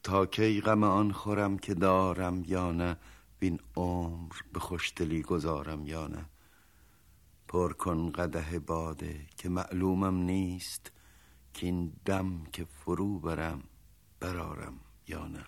تا کی غم آن خورم که دارم یا نه، وین عمر به خوشدلی گذارم یا نه. پر کن قدح باده که معلومم نیست، که این دم که فرو برم برارم یا نه.